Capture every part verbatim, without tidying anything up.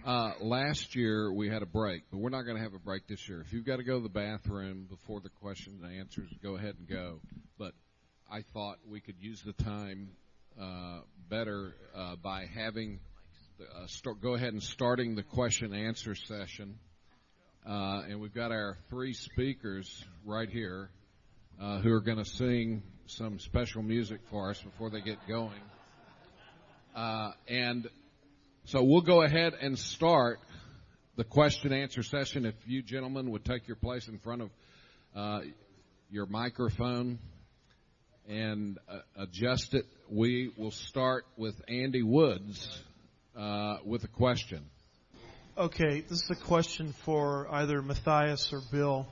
Uh, last year we had a break, but we're not going to have a break this year. If you've got to go to the bathroom before the questions and answers, go ahead and go. But I thought we could use the time uh, better uh, by having the, uh, start, go ahead and starting the question and answer session. Uh, and we've got our three speakers right here uh, who are going to sing some special music for us before they get going. Uh, and so we'll go ahead and start the question and answer session. If you gentlemen would take your place in front of uh, your microphone and uh, adjust it, we will start with Andy Woods uh, with a question. Okay, this is a question for either Matthias or Bill.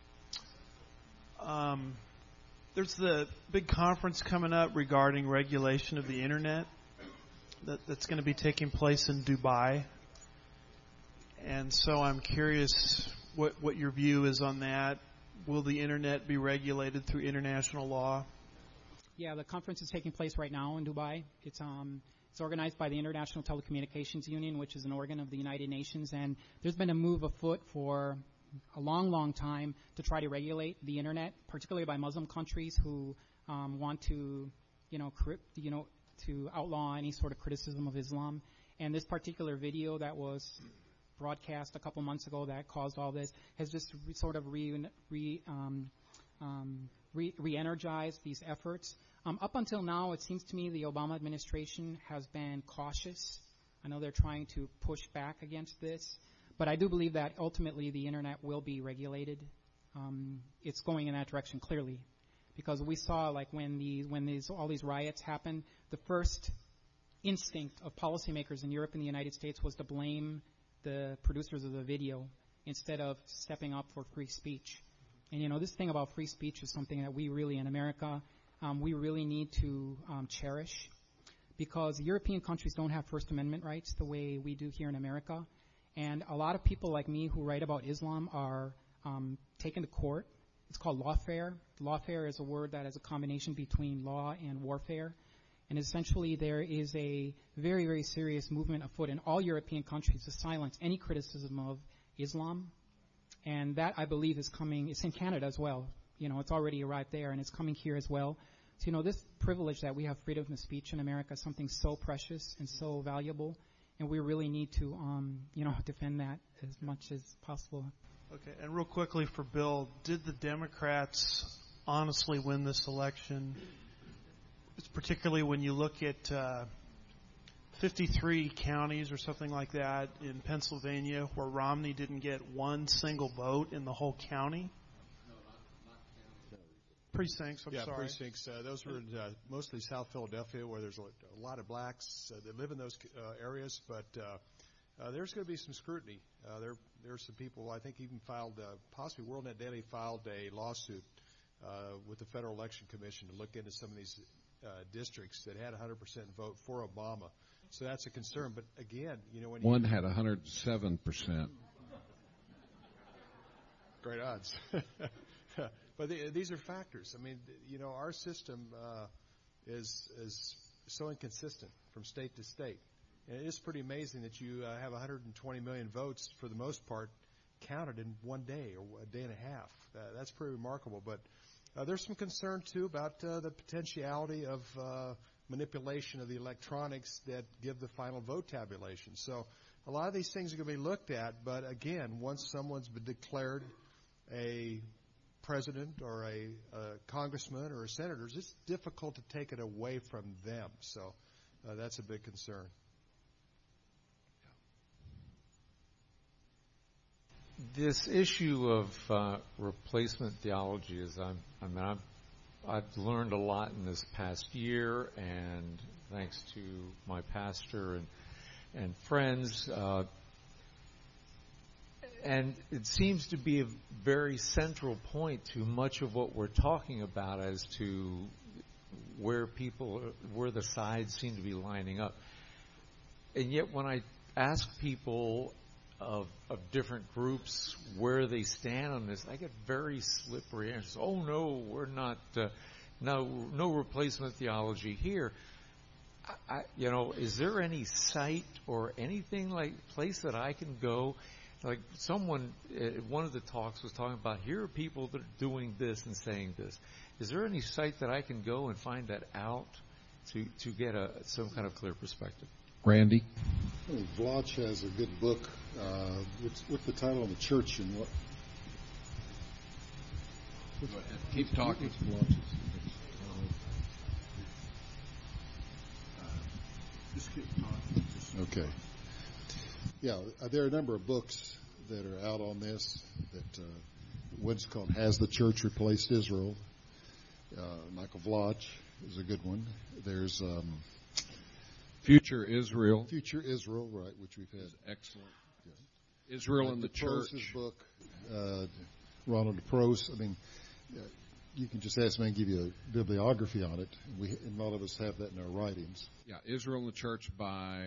Um, there's the big conference coming up regarding regulation of the Internet that, that's going to be taking place in Dubai. And so I'm curious what, what your view is on that. Will the Internet be regulated through international law? Yeah, the conference is taking place right now in Dubai. It's um, it's organized by the International Telecommunications Union, which is an organ of the United Nations. And there's been a move afoot for a long, long time to try to regulate the Internet, particularly by Muslim countries who um, want to, you know, cri- you know, to outlaw any sort of criticism of Islam. And this particular video that was broadcast a couple months ago that caused all this has just re- sort of re, re, um, um, re- re-energized these efforts. Um, up until now, it seems to me the Obama administration has been cautious. I know they're trying to push back against this, but I do believe that ultimately the Internet will be regulated. Um, it's going in that direction clearly. Because we saw, like, when the when these all these riots happened, the first instinct of policymakers in Europe and the United States was to blame the producers of the video instead of stepping up for free speech. And, you know, this thing about free speech is something that we really, in America, um, we really need to um, cherish, because European countries don't have First Amendment rights the way we do here in America. And a lot of people like me who write about Islam are um, taken to court. It's called lawfare. Lawfare is a word that is a combination between law and warfare. And essentially there is a very, very serious movement afoot in all European countries to silence any criticism of Islam. And that, I believe, is coming. It's in Canada as well. You know, it's already arrived there, and it's coming here as well. So, you know, this privilege that we have, freedom of speech in America, is something so precious and so valuable. And we really need to, um, you know, defend that as much as possible. Okay, and real quickly for Bill, did the Democrats honestly win this election? It's particularly when you look at uh, fifty-three counties or something like that in Pennsylvania where Romney didn't get one single vote in the whole county. No, not, not counties. Precincts, I'm yeah, sorry. precincts. Uh, those were uh, mostly South Philadelphia, where there's a, a lot of blacks uh, that live in those uh, areas, but uh, Uh, there's going to be some scrutiny. Uh, there, there's some people, I think, even filed, uh, possibly WorldNet Daily filed a lawsuit uh, with the Federal Election Commission to look into some of these uh, districts that had one hundred percent vote for Obama. So that's a concern. But again, you know, when one you, had one hundred seven percent. Great odds. But the, these are factors. I mean, you know, our system uh, is is so inconsistent from state to state. And it is pretty amazing that you uh, have one hundred twenty million votes, for the most part, counted in one day or a day and a half. Uh, that's pretty remarkable. But uh, there's some concern, too, about uh, the potentiality of uh, manipulation of the electronics that give the final vote tabulation. So a lot of these things are going to be looked at. But, again, once someone's been declared a president or a, a congressman or a senator, it's difficult to take it away from them. So uh, that's a big concern. This issue of uh, replacement theology is, I'm, I mean, I've, I've learned a lot in this past year, and thanks to my pastor and and friends, uh, and it seems to be a very central point to much of what we're talking about as to where people, where the sides seem to be lining up. And yet, when I ask people Of, of different groups where they stand on this, I get very slippery answers. Oh no, we're not. Uh, no, no replacement theology here. I, you know, is there any site or anything like place that I can go? Like someone at one of the talks was talking about, here are people that are doing this and saying this. Is there any site that I can go and find that out to to get a some kind of clear perspective? Randy? I think Vlach has a good book. Uh, what's, what's the title of the church and what? Go ahead. Keep talking. What's Vlach's? Just keep talking. Okay. Yeah, uh, there are a number of books that are out on this. That uh, one's called "Has the Church Replaced Israel?" Uh, Michael Vlach is a good one. There's um, Future Israel. Future Israel, right, which we've had. Excellent. Yeah. Israel and the DeProse's Church. book, uh, Ronald DeProse. I mean, uh, you can just ask me and give you a bibliography on it. We, and a lot of us have that in our writings. Yeah, Israel and the Church by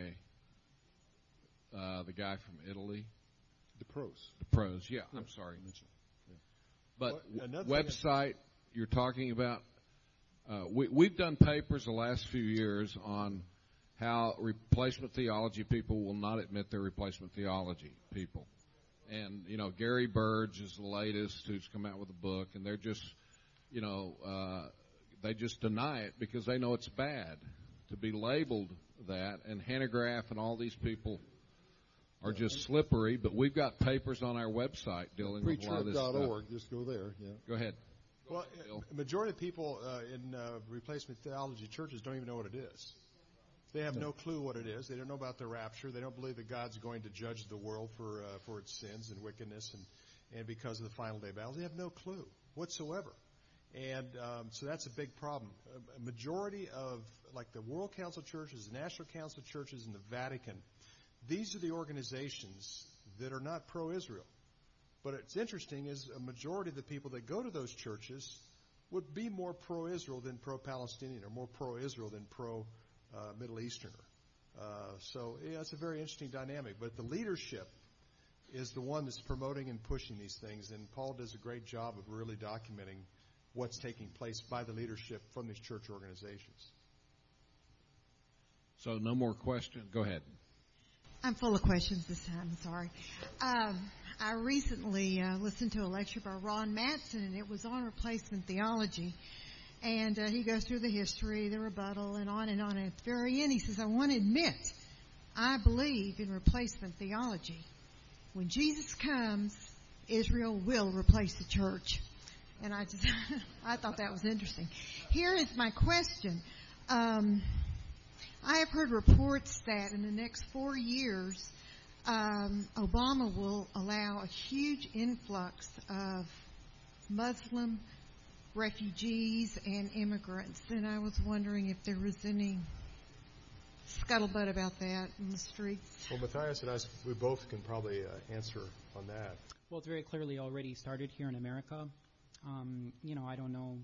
uh, the guy from Italy. DeProse. DeProse, yeah, I'm sorry. Yeah. But Well, another w- thing- website you're talking about, uh, we, we've done papers the last few years on how replacement theology people will not admit they're replacement theology people. And, you know, Gary Burge is the latest who's come out with a book, and they're just, you know, uh, they just deny it because they know it's bad to be labeled that. And Hanegraaff and all these people are just slippery, but we've got papers on our website dealing with a lot of this Preacher stuff. dot org. Just go there. Yeah. Go ahead. Well, Bill. a majority of people uh, in uh, replacement theology churches don't even know what it is. They have no clue what it is. They don't know about the rapture. They don't believe that God's going to judge the world for uh, for its sins and wickedness and, and because of the final day battles. They have no clue whatsoever. And um, so that's a big problem. A, a majority of, like the World Council Churches, the National Council of Churches, and the Vatican, these are the organizations that are not pro-Israel. But it's interesting is a majority of the people that go to those churches would be more pro-Israel than pro-Palestinian or more pro-Israel than pro-Middle Easterner. Uh, so yeah, it's a very interesting dynamic. But the leadership is the one that's promoting and pushing these things. And Paul does a great job of really documenting what's taking place by the leadership from these church organizations. So no more questions. Go ahead. I'm full of questions this time. Sorry. Um, I recently uh, listened to a lecture by Ron Matson, and it was on replacement theology. And uh, he goes through the history, the rebuttal, and on and on. And at the very end, he says, I want to admit, I believe in replacement theology. When Jesus comes, Israel will replace the church. And I just, I thought that was interesting. Here is my question. Um, I have heard reports that in the next four years, um, Obama will allow a huge influx of Muslim refugees and immigrants. And I was wondering if there was any scuttlebutt about that in the streets. Well, Matthias and I, we both can probably uh, answer on that. Well, it's very clearly already started here in America. Um, you know, I don't know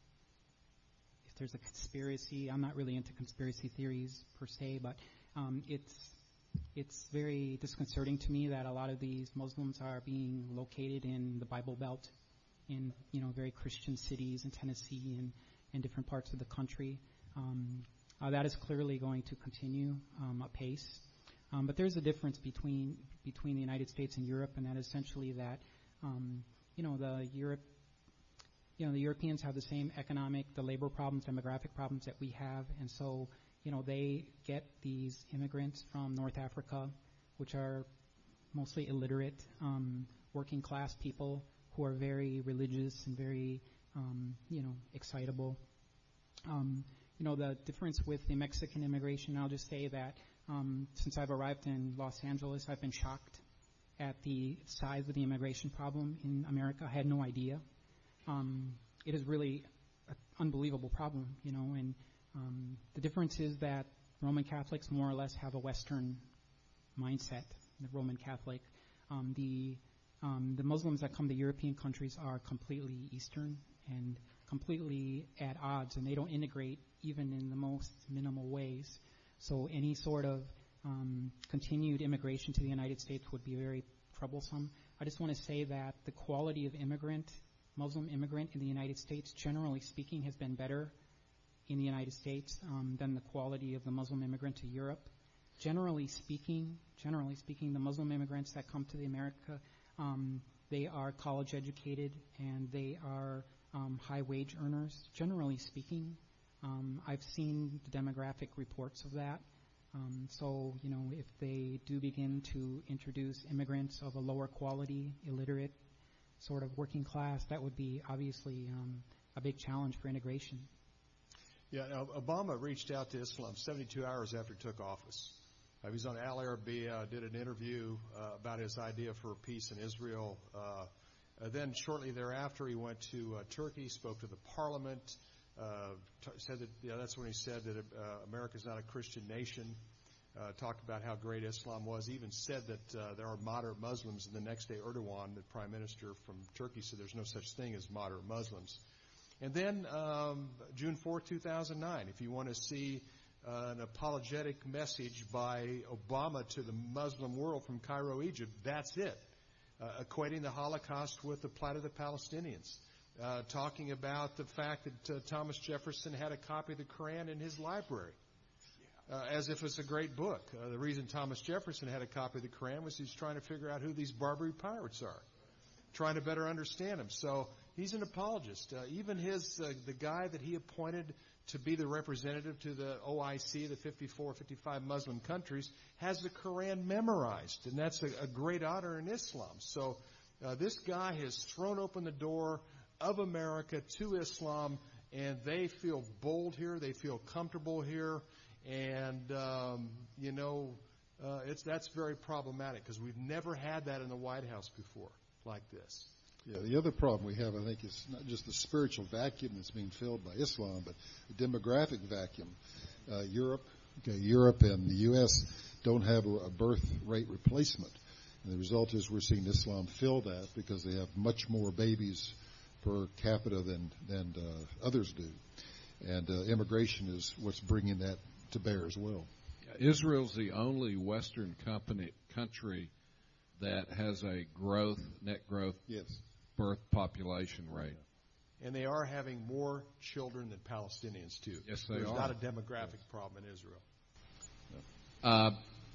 if there's a conspiracy. I'm not really into conspiracy theories per se, but um, it's it's very disconcerting to me that a lot of these Muslims are being located in the Bible Belt, in you know very Christian cities in Tennessee and, and different parts of the country. Um, uh, that is clearly going to continue um, apace. Um, but there's a difference between between the United States and Europe, and that is essentially that um, you know the Europe. You know, the Europeans have the same economic, the labor problems, demographic problems that we have. And so, you know, they get these immigrants from North Africa, which are mostly illiterate, um, working class people who are very religious and very, um, you know, excitable. Um, you know, the difference with the Mexican immigration, I'll just say that um, since I've arrived in Los Angeles, I've been shocked at the size of the immigration problem in America. I had no idea. Um, it is really an unbelievable problem, you know, and um, the difference is that Roman Catholics more or less have a Western mindset, the Roman Catholic. Um, the um, the Muslims that come to European countries are completely Eastern and completely at odds, and they don't integrate even in the most minimal ways. So any sort of um, continued immigration to the United States would be very troublesome. I just want to say that the quality of immigrant Muslim immigrant in the United States, generally speaking, has been better in the United States um, than the quality of the Muslim immigrant to Europe. Generally speaking, generally speaking, the Muslim immigrants that come to the America, um, they are college educated and they are um, high wage earners. Generally speaking, um, I've seen the demographic reports of that. Um, so, you know, if they do begin to introduce immigrants of a lower quality, illiterate, sort of working class, that would be obviously um, a big challenge for integration. Yeah, now, Obama reached out to Islam seventy-two hours after he took office. Uh, he was on Al Arabiya, did an interview uh, about his idea for peace in Israel. Uh, uh, then shortly thereafter, he went to uh, Turkey, spoke to the parliament, uh, t- said that, yeah, that's when he said that uh, America's not a Christian nation, uh, talked about how great Islam was, even said that uh, there are moderate Muslims. And the next day, Erdogan, the prime minister from Turkey, said there's no such thing as moderate Muslims. And then um, June fourth, two thousand nine, if you want to see uh, an apologetic message by Obama to the Muslim world from Cairo, Egypt, that's it. Uh, equating the Holocaust with the plight of the Palestinians. Uh, talking about the fact that uh, Thomas Jefferson had a copy of the Quran in his library. Uh, as if it's a great book. Uh, the reason Thomas Jefferson had a copy of the Quran was he's trying to figure out who these Barbary pirates are. Trying to better understand them. So he's an apologist. Uh, even his, uh, the guy that he appointed to be the representative to the O I C, the fifty-four, fifty-five Muslim countries, has the Quran memorized. And that's a, a great honor in Islam. So uh, this guy has thrown open the door of America to Islam, and they feel bold here. They feel comfortable here. And, um, you know, uh, it's that's very problematic because we've never had that in the White House before like this. Yeah, the other problem we have, I think, is not just the spiritual vacuum that's being filled by Islam, but the demographic vacuum. Uh, Europe, okay, Europe and the U S don't have a, a birth rate replacement. And the result is we're seeing Islam fill that because they have much more babies per capita than, than uh, others do. And uh, immigration is what's bringing that to bear as well. Israel's the only Western company, country that has a growth, net growth, yes, birth population rate. And they are having more children than Palestinians, too. Yes, they There's are. not a demographic problem in Israel. Uh,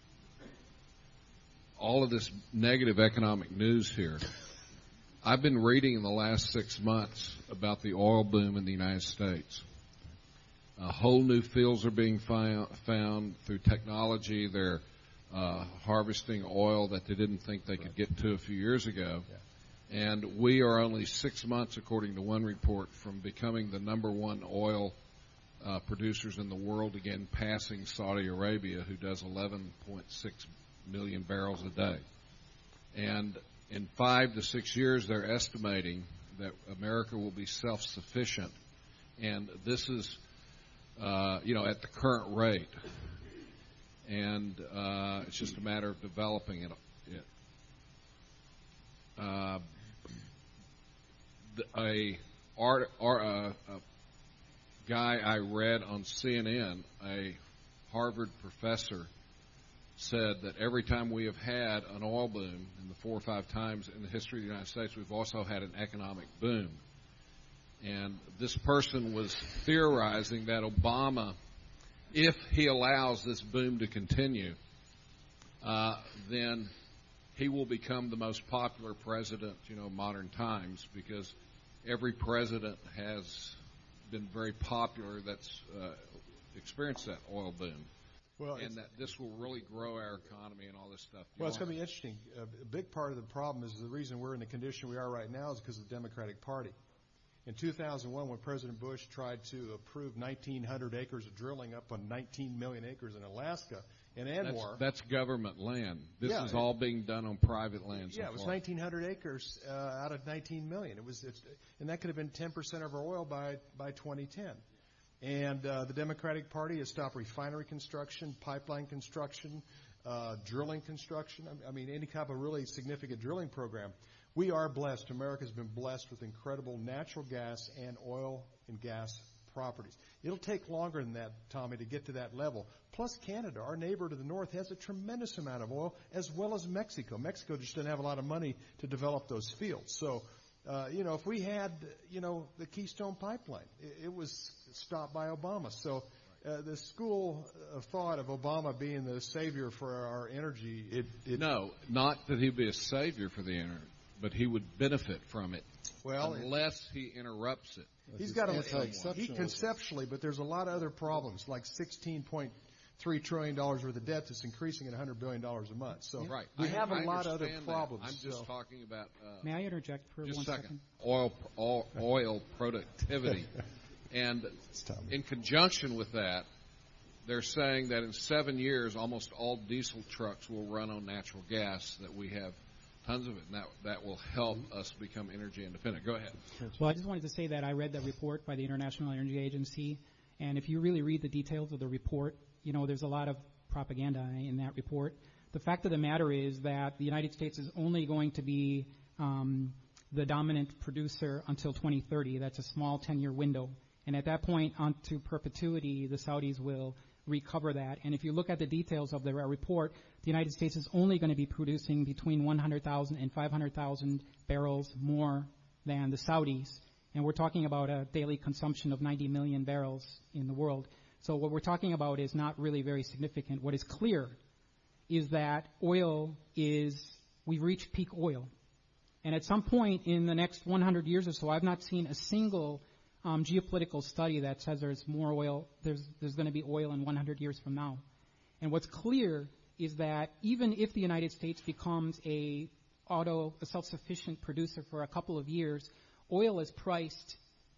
all of this negative economic news here. I've been reading in the last six months about the oil boom in the United States. Uh, whole new fields are being found, found through technology. They're uh, harvesting oil that they didn't think they could get to a few years ago. Yeah. And we are only six months, according to one report, from becoming the number one oil uh, producers in the world again, passing Saudi Arabia, who does eleven point six million barrels a day. And in five to six years, they're estimating that America will be self-sufficient. And this is Uh, you know, at the current rate, and uh, it's just a matter of developing it. it. Uh, the, a, art, art, uh, a guy I read on C N N, a Harvard professor, said that every time we have had an oil boom, in the four or five times in the history of the United States, we've also had an economic boom. And this person was theorizing that Obama, if he allows this boom to continue, uh, then he will become the most popular president, you know, modern times, because every president has been very popular that's uh, experienced that oil boom. Well, and that this will really grow our economy and all this stuff. Well, it's going to be interesting. Uh, a big part of the problem is the reason we're in the condition we are right now is because of the Democratic Party. In two thousand one, when President Bush tried to approve nineteen hundred acres of drilling up on nineteen million acres in Alaska and Anwar. That's, that's government land. This yeah, is all being done on private land. Yeah, so it was far. nineteen hundred acres uh, out of nineteen million. It was, it's, and that could have been ten percent of our oil by, by twenty ten. And uh, the Democratic Party has stopped refinery construction, pipeline construction, uh, drilling construction. I mean, any type of really significant drilling program. We are blessed. America's been blessed with incredible natural gas and oil and gas properties. It'll take longer than that, Tommy, to get to that level. Plus, Canada, our neighbor to the north, has a tremendous amount of oil, as well as Mexico. Mexico just doesn't have a lot of money to develop those fields. So Uh, you know, if we had, you know, the Keystone Pipeline, it, it was stopped by Obama. So uh, the school of thought of Obama being the savior for our energy, it, it no, not that he'd be a savior for the energy, but he would benefit from it. Well, unless it, he interrupts it. He's got a he conceptually, but there's a lot of other problems, like sixteen point three trillion dollars worth of debt that's increasing at one hundred billion dollars a month. So right. we I, have a I lot of other that. problems. I'm just so. talking about. Uh, May I interject for just one second? second? Oil, oil, oil productivity, and in conjunction with that, they're saying that in seven years, almost all diesel trucks will run on natural gas. That we have tons of it, and that that will help us become energy independent. Go ahead. Well, I just wanted to say that I read that report by the International Energy Agency, and if you really read the details of the report, you know, there's a lot of propaganda in that report. The fact of the matter is that the United States is only going to be um, the dominant producer until twenty thirty. That's a small ten-year window. And at that point, onto perpetuity, the Saudis will recover that. And if you look at the details of the report, the United States is only going to be producing between one hundred thousand and five hundred thousand barrels more than the Saudis. And we're talking about a daily consumption of ninety million barrels in the world. So what we're talking about is not really very significant. What is clear is that oil is, we've reached peak oil. And at some point in the next one hundred years or so, I've not seen a single um, geopolitical study that says there's more oil, there's, there's going to be oil in one hundred years from now. And what's clear is that even if the United States becomes a auto, a self-sufficient producer for a couple of years, oil is priced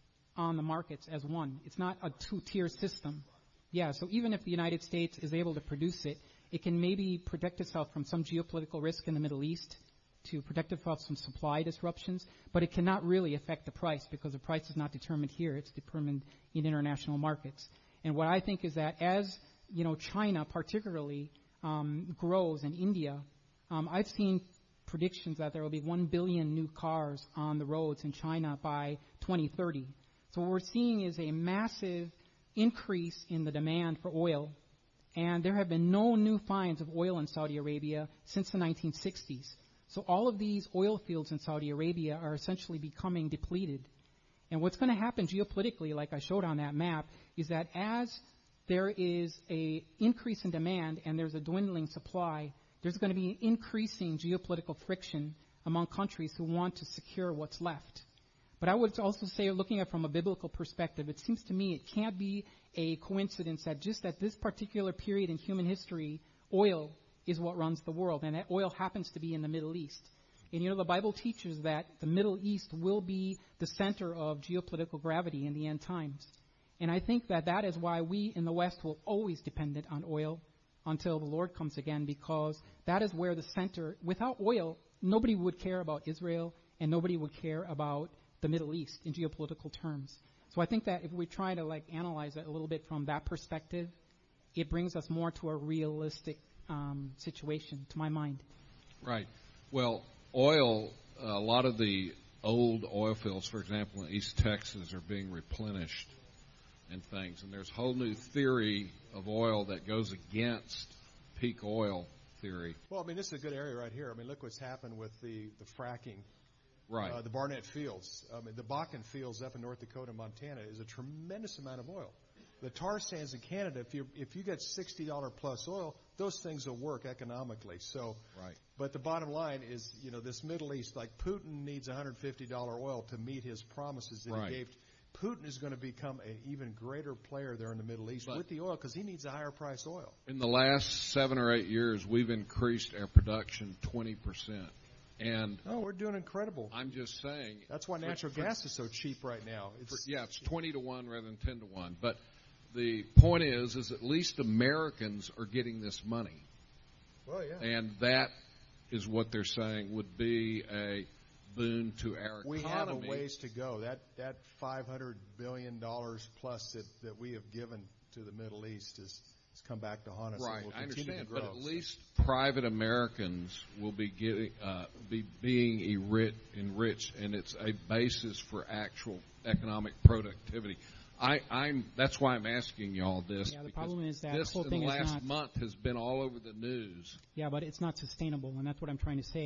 on the markets as one. It's not a two-tier system. Yeah, so even if the United States is able to produce it, it can maybe protect itself from some geopolitical risk in the Middle East, to protect itself from supply disruptions, but it cannot really affect the price because the price is not determined here. It's determined in international markets. And what I think is that as, you know, China particularly um, grows and India, um, I've seen predictions that there will be one billion new cars on the roads in China by twenty thirty. So what we're seeing is a massive increase in the demand for oil, and there have been no new finds of oil in Saudi Arabia since the nineteen sixties. So all of these oil fields in Saudi Arabia are essentially becoming depleted. And what's going to happen geopolitically, like I showed on that map, is that as there is a increase in demand and there's a dwindling supply, there's going to be increasing geopolitical friction among countries who want to secure what's left. But I would also say, looking at it from a biblical perspective, it seems to me it can't be a coincidence that just at this particular period in human history, oil is what runs the world, and that oil happens to be in the Middle East. And, you know, the Bible teaches that the Middle East will be the center of geopolitical gravity in the end times. And I think that that is why we in the West will always dependent on oil until the Lord comes again, because that is where the center, without oil, nobody would care about Israel and nobody would care about the Middle East in geopolitical terms. So I think that if we try to like analyze it a little bit from that perspective, it brings us more to a realistic um, situation, to my mind. Right. Well, oil, a lot of the old oil fields, for example, in East Texas are being replenished and things. And there's a whole new theory of oil that goes against peak oil theory. Well, I mean, this is a good area right here. I mean, look what's happened with the, the fracking. Right. Uh, the Barnett Fields. I mean, the Bakken Fields up in North Dakota and Montana is a tremendous amount of oil. The tar sands in Canada, if you if you get sixty dollars plus oil, those things will work economically. So, right. But the bottom line is, you know, this Middle East, like Putin needs one hundred fifty dollars oil to meet his promises that right. he gave. Putin is going to become an even greater player there in the Middle East but with the oil because he needs a higher price oil. In the last seven or eight years, we've increased our production twenty percent. And oh, we're doing incredible. I'm just saying. That's why natural for, gas is so cheap right now. It's, for, yeah, it's twenty to one rather than ten to one. But the point is, is at least Americans are getting this money. Well, yeah. And that is what they're saying would be a boon to our we economy. We have a ways to go. That that five hundred billion dollars plus that, that we have given to the Middle East is has come back to haunt us. Right, we'll I understand, grow, but at so. least private Americans will be getting, uh, be being enriched, enriched, and it's a basis for actual economic productivity. I, I'm that's why I'm asking y'all this. Yeah, the problem is that this whole in thing the is last not, month has been all over the news. Yeah, but it's not sustainable, and that's what I'm trying to say.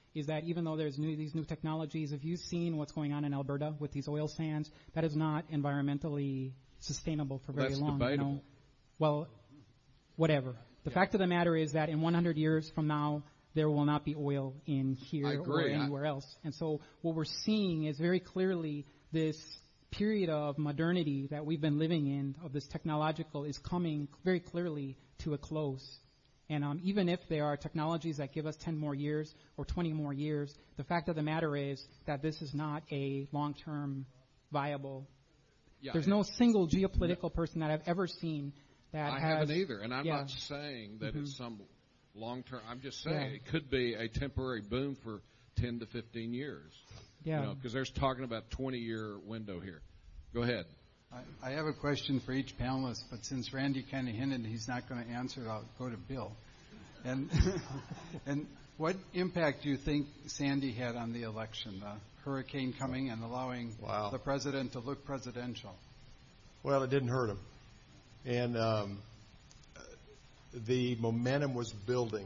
is that even though there's new, these new technologies, if you've seen what's going on in Alberta with these oil sands, that is not environmentally sustainable for very That's long. debatable. You know? Well, whatever. The yeah. fact of the matter is that in one hundred years from now, there will not be oil in here or anywhere I... else. And so what we're seeing is very clearly this period of modernity that we've been living in, of this technological, is coming very clearly to a close. And um, even if there are technologies that give us ten more years or twenty more years, the fact of the matter is that this is not a long-term viable. Yeah, There's no single geopolitical no, person that I've ever seen that I has. haven't either, and I'm yeah. not saying that mm-hmm. it's some long-term. I'm just saying yeah. it could be a temporary boom for ten to fifteen years. Yeah. You know, because there's talking about twenty-year window here. Go ahead. I, I have a question for each panelist, but since Randy kind of hinted he's not going to answer it, I'll go to Bill. And and what impact do you think Sandy had on the election? The hurricane coming and allowing wow. the president to look presidential. Well, it didn't hurt him, and um, the momentum was building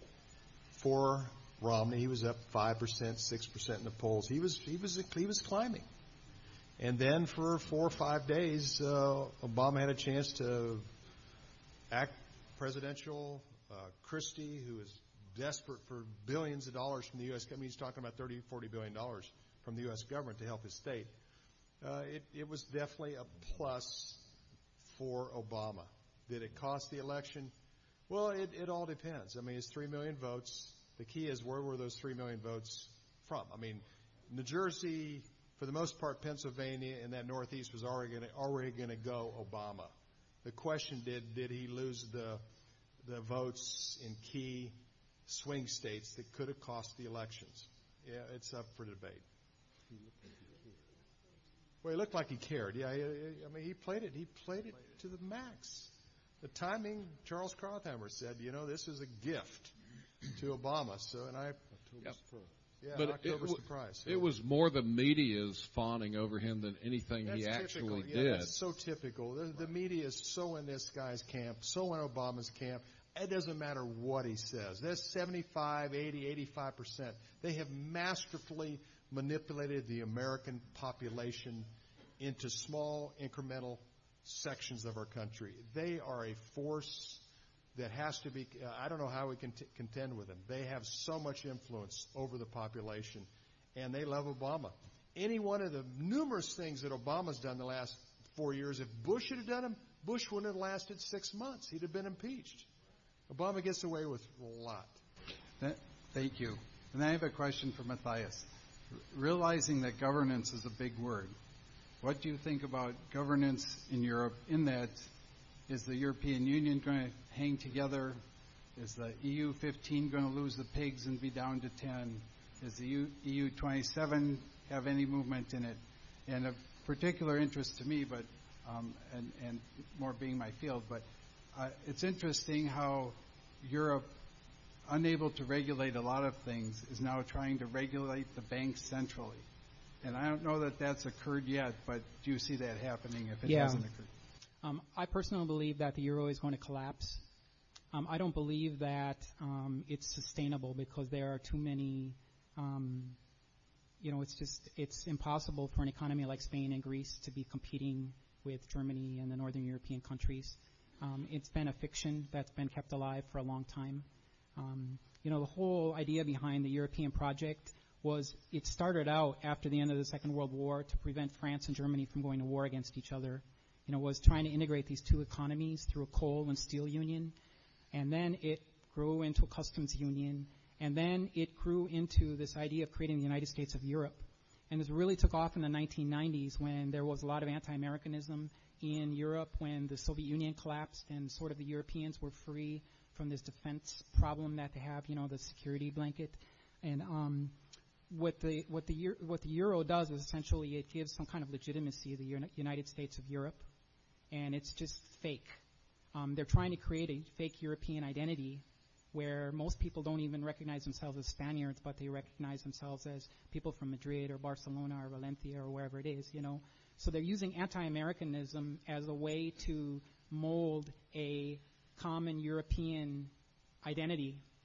for Romney. He was up five percent, six percent in the polls. He was he was he was climbing. And then for four or five days, uh, Obama had a chance to act presidential. Uh, Christie, who is desperate for billions of dollars from the U S government, he's talking about thirty, forty billion dollars from the U S government to help his state. Uh, it, it was definitely a plus for Obama. Did it cost the election? Well, it, it all depends. I mean, it's three million votes. The key is, where were those three million votes from? I mean, New Jersey, for the most part, Pennsylvania, and that Northeast was already going to already going to go Obama. The question did did he lose the the votes in key swing states that could have cost the elections? Yeah, it's up for debate. Well, he looked like he cared. Yeah, I, I mean, he played it. He played it to the max. The timing, Charles Krauthammer said, you know, this is a gift to Obama. So, and I, yep. yeah, but October it, surprise. So. It was more the media's fawning over him than anything that's he typical. actually yeah, did. That's so typical. The, the media is so in this guy's camp, so in Obama's camp. It doesn't matter what he says. There's seventy-five, eighty, eighty-five percent. They have masterfully manipulated the American population into small incremental sections of our country. They are a force that has to be, uh, I don't know how we can t- contend with them. They have so much influence over the population, and they love Obama. Any one of the numerous things that Obama's done the last four years, if Bush had done them, Bush wouldn't have lasted six months. He'd have been impeached. Obama gets away with a lot. That, thank you. And I have a question for Matthias. R- realizing that governance is a big word, what do you think about governance in Europe? In that, is the European Union going to hang together? Is the E U fifteen going to lose the pigs and be down to ten? Does the E U twenty-seven have any movement in it? And of particular interest to me, but um, and, and more being my field, but uh, it's interesting how Europe, unable to regulate a lot of things, is now trying to regulate the banks centrally. And I don't know that that's occurred yet, but do you see that happening if it yeah. hasn't occurred? Um, I personally believe that the euro is going to collapse. Um, I don't believe that um, it's sustainable because there are too many, um, you know, it's just, it's impossible for an economy like Spain and Greece to be competing with Germany and the northern European countries. Um, it's been a fiction that's been kept alive for a long time. Um, you know, the whole idea behind the European project was it started out after the end of the Second World War to prevent France and Germany from going to war against each other. You know, was trying to integrate these two economies through a coal and steel union. And then it grew into a customs union. And then it grew into this idea of creating the United States of Europe. And this really took off in the nineteen nineties when there was a lot of anti-Americanism in Europe, when the Soviet Union collapsed and sort of the Europeans were free from this defense problem that they have, you know, the security blanket. And um, what the what the what the euro does is essentially it gives some kind of legitimacy to the United States of Europe, and it's just fake. Um, they're trying to create a fake European identity where most people don't even recognize themselves as Spaniards, but they recognize themselves as people from Madrid or Barcelona or Valencia or wherever it is, you know. So they're using anti-Americanism as a way to mold a common European identity. It's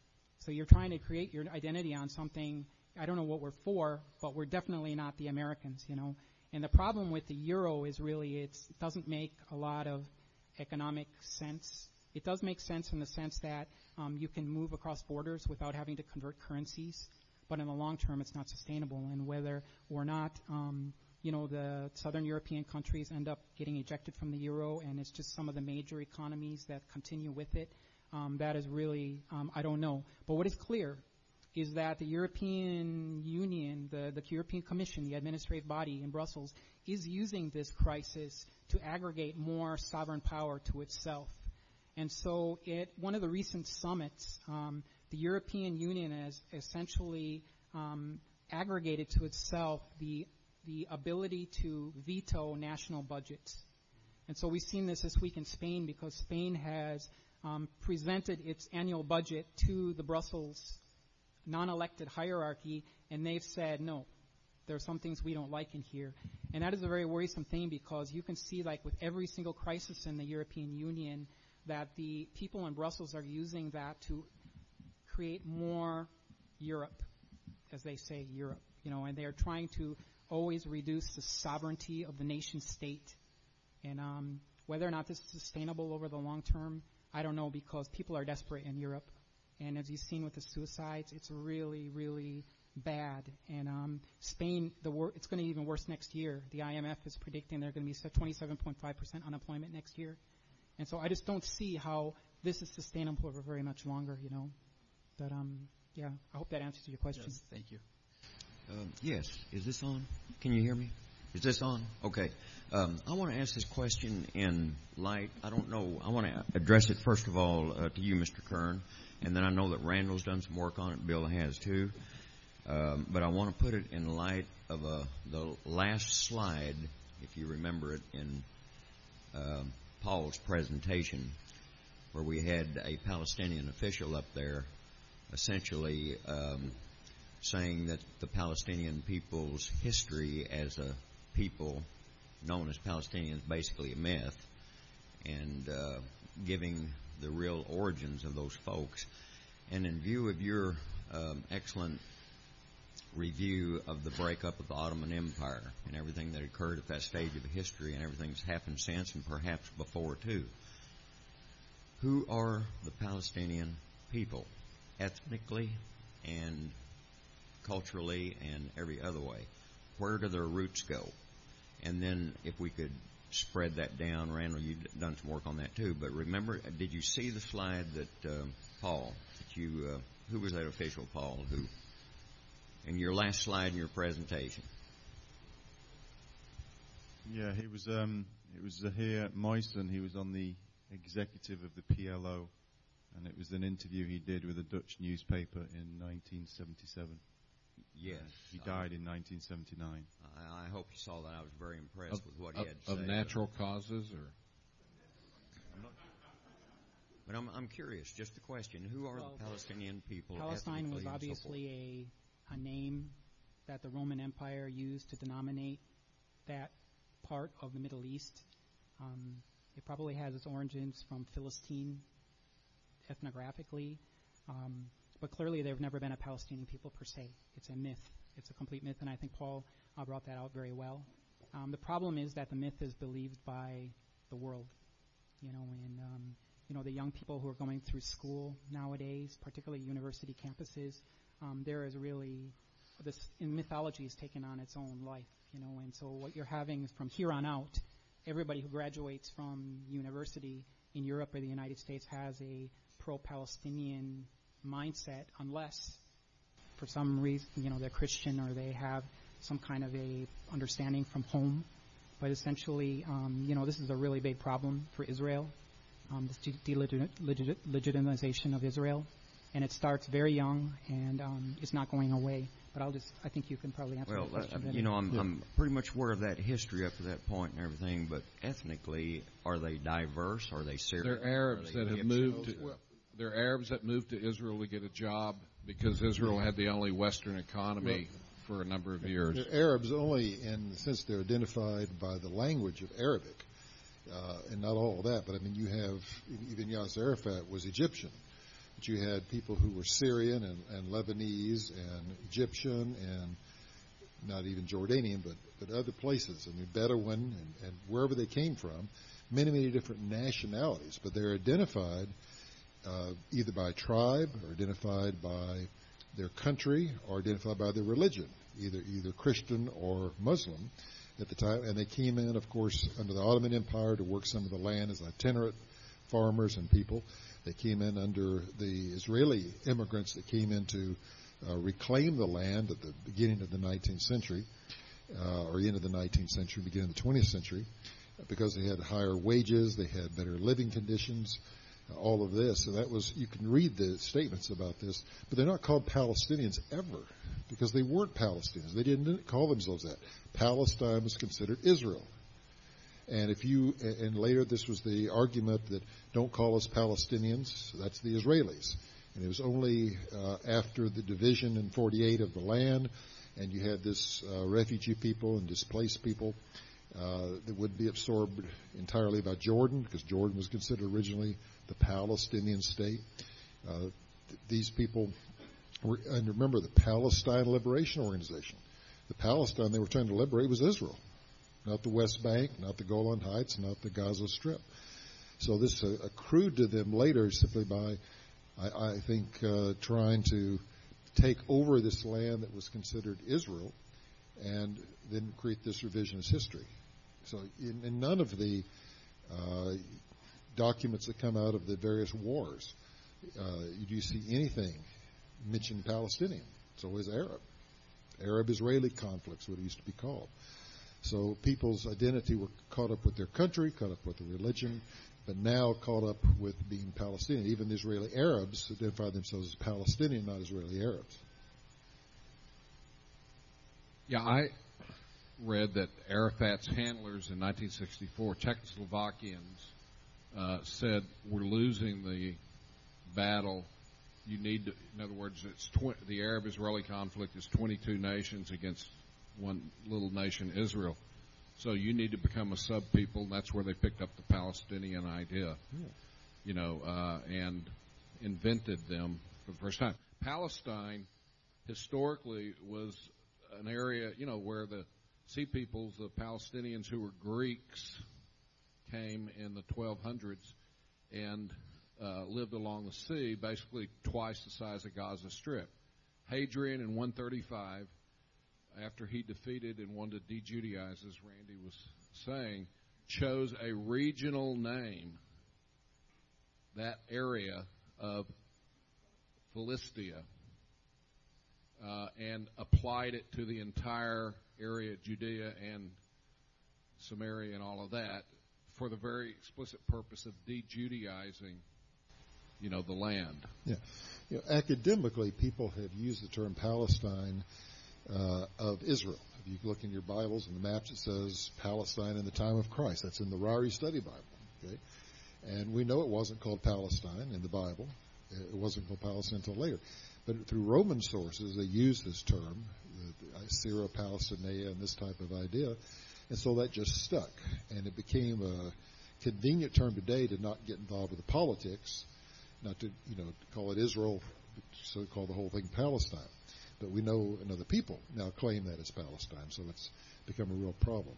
So you're trying to create your identity on something, I don't know what we're for, but we're definitely not the Americans, you know. And the problem with the euro is really it's, it doesn't make a lot of economic sense. It does make sense in the sense that um, you can move across borders without having to convert currencies, but in the long term it's not sustainable. And whether or not, um, you know, the southern European countries end up getting ejected from the euro and it's just some of the major economies that continue with it, um, that is really, um, I don't know. But what is clear is that the European Union, the, the European Commission, the administrative body in Brussels, is using this crisis to aggregate more sovereign power to itself. And so at one of the recent summits, um, the European Union has essentially um, aggregated to itself the the ability to veto national budgets. And so we've seen this this week in Spain because Spain has um, presented its annual budget to the Brussels non-elected hierarchy, and they've said, no, there are some things we don't like in here. And that is a very worrisome thing because you can see, like with every single crisis in the European Union, that the people in Brussels are using that to create more Europe, as they say, Europe. You know, and they are trying to always reduce the sovereignty of the nation state. And um, whether or not this is sustainable over the long term, I don't know, because people are desperate in Europe. And as you've seen with the suicides, it's really, really bad. And um, Spain, the wor- it's going to be even worse next year. The I M F is predicting they're going to be twenty-seven point five percent unemployment next year. And so I just don't see how this is sustainable over very much longer, you know. But, um, yeah, I hope that answers your question. Yes, thank you. Um, yes. Is this on? Can you hear me? Is this on? Okay. Um, I want to ask this question in light. I don't know. I want to address it, first of all, uh, to you, Mister Kern. And then I know that Randall's done some work on it. Bill has, too. Um, but I want to put it in light of uh, the last slide, if you remember it, in uh, Paul's presentation, where we had a Palestinian official up there essentially um, saying that the Palestinian people's history as a people known as Palestinians basically a myth, and uh, giving the real origins of those folks. And in view of your um, excellent review of the breakup of the Ottoman Empire and everything that occurred at that stage of history and everything that's happened since and perhaps before too, who are the Palestinian people ethnically and culturally and every other way? Where do their roots go? And then if we could spread that down, Randall, you've done some work on that too, but remember, did you see the slide that uh, Paul, that you, uh, who was that official, Paul, who, in your last slide in your presentation? Yeah, he was, um, it was Zahir Moisen. He was on the executive of the P L O, and it was an interview he did with a Dutch newspaper in nineteen seventy-seven. Yes. He died in nineteen seventy-nine. I, I hope you saw that. I was very impressed of, with what of, he had to of say. Of natural causes, or? But I'm, I'm curious, just a question. Who are well, the Palestinian people? Palestine was obviously so a, a name that the Roman Empire used to denominate that part of the Middle East. Um, it probably has its origins from Philistine ethnographically. Um, But clearly there have never been a Palestinian people per se. It's a myth. It's a complete myth, and I think Paul uh, brought that out very well. Um, the problem is that the myth is believed by the world, you know, and, um, you know, the young people who are going through school nowadays, particularly university campuses, um, there is really, this in mythology is taken on its own life, you know, and so what you're having is from here on out, everybody who graduates from university in Europe or the United States has a pro-Palestinian mindset, unless for some reason, you know, they're Christian or they have some kind of a understanding from home. But essentially, um, you know, this is a really big problem for Israel, um, this delegitimization of Israel. And it starts very young, and um, it's not going away. But I'll just, I think you can probably answer well, that question. Well, uh, you know, I'm, yeah. I'm pretty much aware of that history up to that point and everything, but ethnically, are they diverse? Are they Syrian? They're Arabs they that have moved to, well, they're Arabs that moved to Israel to get a job because Israel had the only Western economy well, for a number of years. They're Arabs only in the sense they're identified by the language of Arabic, uh, and not all of that. But I mean, you have even Yasser Arafat was Egyptian. but you had people who were Syrian and, and Lebanese and Egyptian and not even Jordanian, but, but other places. I mean, Bedouin and, and wherever they came from, many, many different nationalities. But they're identified uh, either by tribe or identified by their country or identified by their religion, either either Christian or Muslim at the time. And they came in, of course, under the Ottoman Empire to work some of the land as itinerant farmers and people. They came in under the Israeli immigrants that came in to uh, reclaim the land at the beginning of the nineteenth century, uh, or end of the nineteenth century, beginning of the twentieth century, because they had higher wages, they had better living conditions, uh, all of this. And that was, you can read the statements about this, but they're not called Palestinians ever, because they weren't Palestinians. They didn't call themselves that. Palestine was considered Israel. And if you, and later this was the argument that don't call us Palestinians, that's the Israelis. And it was only uh, after the division in forty-eight of the land, and you had this uh, refugee people and displaced people uh, that would be absorbed entirely by Jordan, because Jordan was considered originally the Palestinian state. Uh, th- these people were, and remember the Palestine Liberation Organization. The Palestine they were trying to liberate was Israel. Not the West Bank, not the Golan Heights, not the Gaza Strip. So this uh, accrued to them later simply by, I, I think, uh, trying to take over this land that was considered Israel and then create this revisionist history. So in, in none of the uh, documents that come out of the various wars, uh, do you see anything mentioning Palestinian. It's always Arab. Arab-Israeli conflicts, what it used to be called. So people's identity were caught up with their country, caught up with their religion, but now caught up with being Palestinian. Even the Israeli Arabs identify themselves as Palestinian, not Israeli Arabs. Yeah, I read that Arafat's handlers in nineteen sixty-four, Czechoslovakians, uh, said we're losing the battle. You need to, in other words, it's tw- the Arab-Israeli conflict is twenty-two nations against one little nation, Israel. So you need to become a sub-people, and that's where they picked up the Palestinian idea, yeah. you know, uh, and invented them for the first time. Palestine historically was an area, you know, where the Sea Peoples, the Palestinians who were Greeks, came in the twelve hundreds and uh, lived along the sea, basically twice the size of Gaza Strip. Hadrian in one thirty-five, after he defeated and wanted to de-Judaize, as Randy was saying, chose a regional name, that area of Philistia, uh, and applied it to the entire area, Judea and Samaria and all of that, for the very explicit purpose of de-Judaizing, you know, the land. Yeah. You know, academically, people have used the term Palestine uh, of Israel. If you look in your Bibles and the maps, it says Palestine in the time of Christ. That's in the Ryrie Study Bible. Okay, and we know it wasn't called Palestine in the Bible. It wasn't called Palestine until later. But through Roman sources, they used this term, the, the Syro-Palestinea, and this type of idea. And so that just stuck. And it became a convenient term today to not get involved with the politics, not to, you know, call it Israel, so call the whole thing Palestine. But we know another people now claim that as Palestine, so it's become a real problem.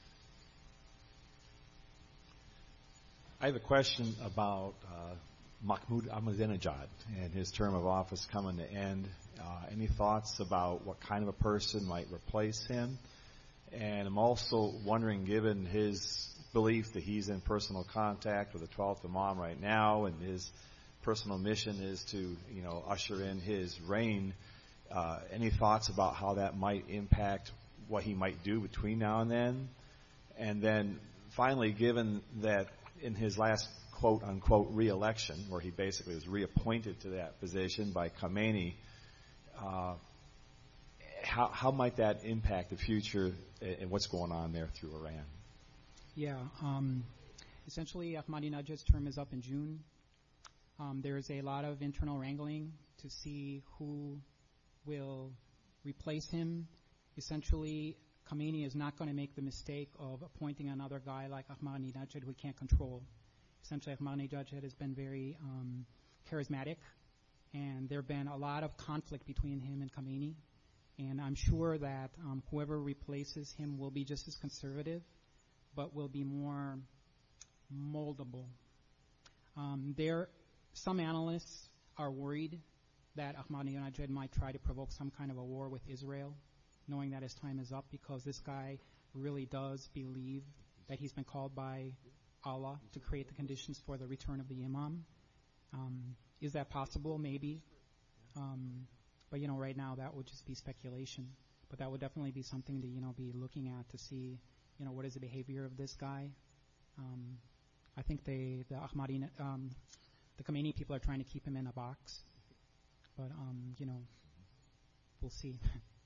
I have a question about uh, Mahmoud Ahmadinejad and his term of office coming to end. Uh, any thoughts about what kind of a person might replace him? And I'm also wondering, given his belief that he's in personal contact with the twelfth Imam right now, and his personal mission is to, you know, usher in his reign, uh, any thoughts about how that might impact what he might do between now and then? And then finally, given that in his last quote-unquote re-election, where he basically was reappointed to that position by Khamenei, uh, how, how might that impact the future and what's going on there through Iran? Yeah, um, essentially Ahmadinejad's term is up in June. Um, there's a lot of internal wrangling to see who will replace him. Essentially, Khamenei is not going to make the mistake of appointing another guy like Ahmadinejad who he can't control. Essentially, Ahmadinejad has been very um, charismatic and there have been a lot of conflict between him and Khomeini. And I'm sure that um, whoever replaces him will be just as conservative, but will be more moldable. Um, there, some analysts are worried that Ahmadinejad might try to provoke some kind of a war with Israel, knowing that his time is up, because this guy really does believe that he's been called by Allah to create the conditions for the return of the Imam. Um, is that possible? Maybe. Um, But, you know, right now that would just be speculation. But that would definitely be something to, you know, be looking at to see, you know, what is the behavior of this guy. Um, I think they, the Ahmadi, um, the Khomeini people are trying to keep him in a box. But, um, you know, we'll see.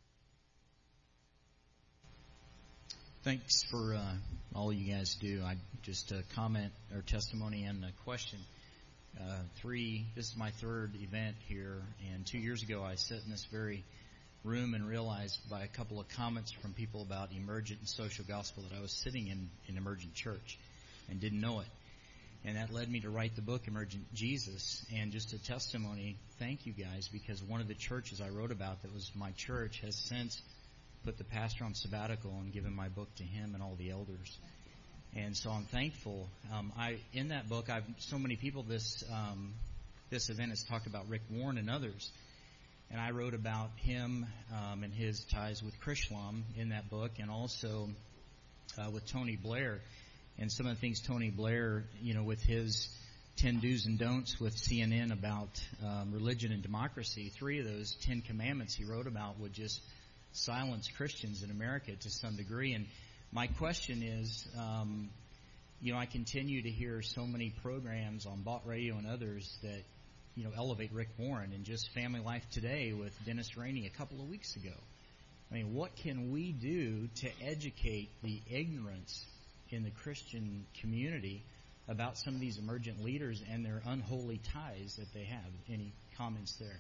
Thanks for uh, all you guys do. I just a comment or testimony and a question. Uh, three, this is my third event here, and two years ago I sat in this very room and realized by a couple of comments from people about emergent and social gospel that I was sitting in an emergent church and didn't know it. And that led me to write the book, Emergent Jesus. And just a testimony, thank you guys, because one of the churches I wrote about that was my church has since put the pastor on sabbatical and given my book to him and all the elders. And so I'm thankful. Um, I in that book, I've so many people. This um, this event has talked about Rick Warren and others, and I wrote about him um, and his ties with Krislam in that book, and also uh, with Tony Blair, and some of the things Tony Blair, you know, with his ten do's and don'ts with C N N about um, religion and democracy. Three of those Ten Commandments he wrote about would just silence Christians in America to some degree. And my question is, um, you know, I continue to hear so many programs on Bott Radio and others that, you know, elevate Rick Warren, and just Family Life Today with Dennis Rainey a couple of weeks ago. I mean, what can we do to educate the ignorance in the Christian community about some of these emergent leaders and their unholy ties that they have? Any comments there?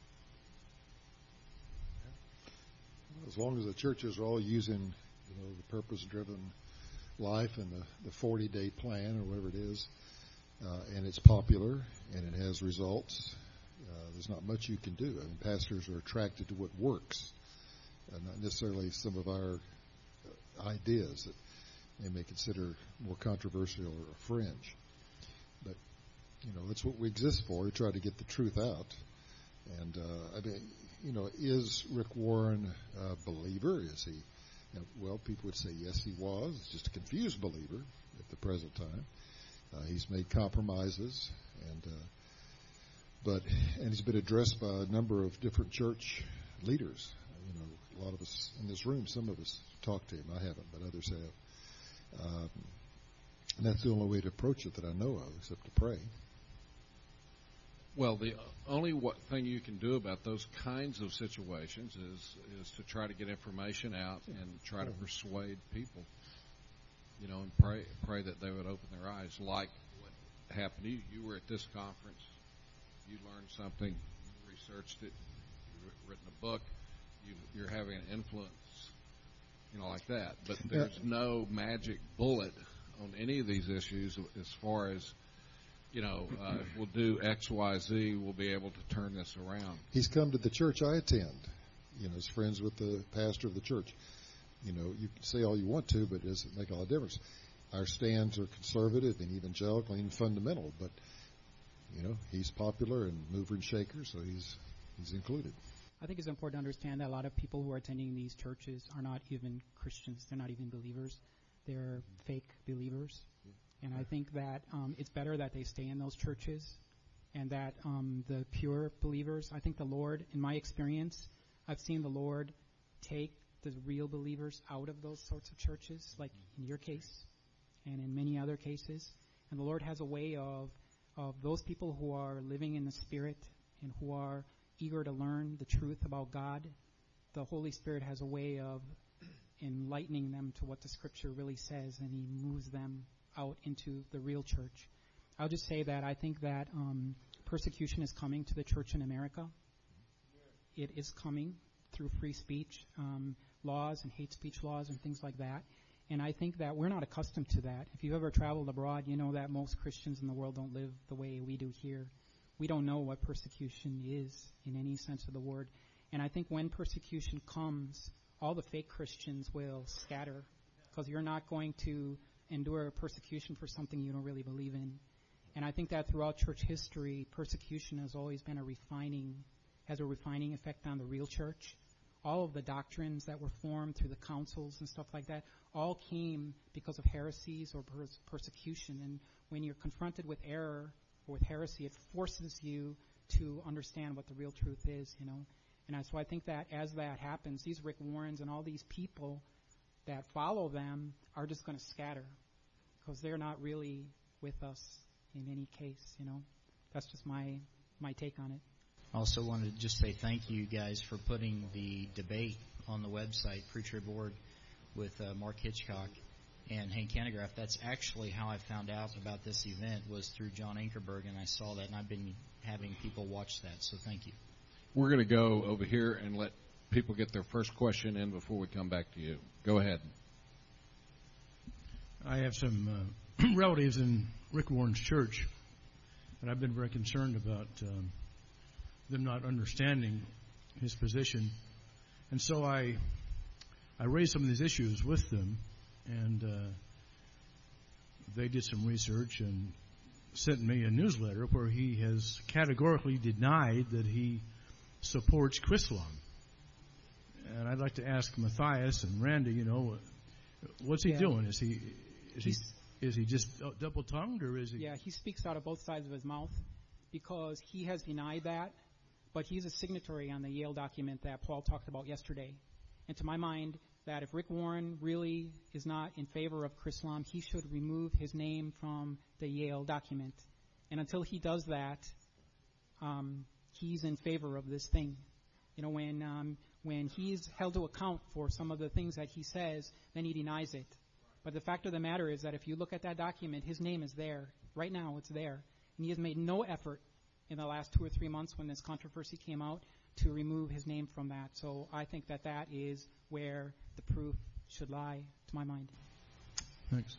As long as the churches are all using, you know, the purpose-driven life and the, the forty-day plan or whatever it is, uh, and it's popular and it has results, uh, there's not much you can do. I mean, pastors are attracted to what works, uh, not necessarily some of our uh, ideas that they may consider more controversial or fringe. But, you know, that's what we exist for, to try to get the truth out. And, uh, I mean, you know, is Rick Warren a believer? Is he? You know, well, people would say yes, he was. He's just a confused believer at the present time. Uh, he's made compromises, and uh, but and he's been addressed by a number of different church leaders. You know, a lot of us in this room, some of us talked to him. I haven't, but others have. Um, and that's the only way to approach it that I know of, except to pray. Well, the only what thing you can do about those kinds of situations is is to try to get information out and try to persuade people, you know, and pray pray that they would open their eyes. Like what happened to you, you were at this conference, you learned something, you researched it, you've written a book, you, you're having an influence, you know, like that. But there's no magic bullet on any of these issues as far as, you know, uh, if we'll do X, Y, Z, we'll be able to turn this around. He's come to the church I attend, you know, as friends with the pastor of the church. You know, you can say all you want to, but it doesn't make a lot of difference. Our stands are conservative and evangelical and even fundamental, but, you know, he's popular and mover and shaker, so he's he's included. I think it's important to understand that a lot of people who are attending these churches are not even Christians. They're not even believers. They're fake believers. And I think that um, it's better that they stay in those churches, and that um, the pure believers, I think the Lord, in my experience, I've seen the Lord take the real believers out of those sorts of churches, like in your case and in many other cases. And the Lord has a way of, of those people who are living in the Spirit and who are eager to learn the truth about God. The Holy Spirit has a way of enlightening them to what the Scripture really says, and He moves them out into the real church. I'll just say that I think that um, persecution is coming to the church in America. It is coming through free speech um, laws and hate speech laws and things like that. And I think that we're not accustomed to that. If you've ever traveled abroad, you know that most Christians in the world don't live the way we do here. we don't know what persecution is in any sense of the word. And I think when persecution comes, all the fake Christians will scatter, because you're not going to endure persecution for something you don't really believe in. And I think that throughout church history, persecution has always been a refining, has a refining effect on the real church. All of the doctrines that were formed through the councils and stuff like that all came because of heresies or pers- persecution. And when you're confronted with error or with heresy, it forces you to understand what the real truth is, you know. And so I think that as that happens, these Rick Warrens and all these people that follow them are just going to scatter, because they're not really with us in any case, you know. That's just my my take on it. I also wanted to just say thank you guys for putting the debate on the website, Pre-Trib Org, with uh, Mark Hitchcock and Hank Hanegraaff. That's actually how I found out about this event, was through John Ankerberg, and I saw that, and I've been having people watch that, so thank you. We're going to go over here and let people get their first question in before we come back to you. Go ahead. I have some uh, relatives in Rick Warren's church, and I've been very concerned about um, them not understanding his position. And so I I raised some of these issues with them, and uh, they did some research and sent me a newsletter where he has categorically denied that he supports Chrislam. And I'd like to ask Matthias and Randy, you know, what's he yeah. doing? Is he is He's, he is he just double-tongued, or is he? Yeah, he speaks out of both sides of his mouth, because he has denied that, but he's a signatory on the Yale document that Paul talked about yesterday. And to my mind, that if Rick Warren really is not in favor of Chrislam, he should remove his name from the Yale document. And until he does that, um, he's in favor of this thing. You know, when um, when he's held to account for some of the things that he says, then he denies it. But the fact of the matter is that if you look at that document, his name is there. Right now, it's there. And he has made no effort in the last two or three months when this controversy came out to remove his name from that. So I think that that is where the proof should lie, to my mind. Thanks.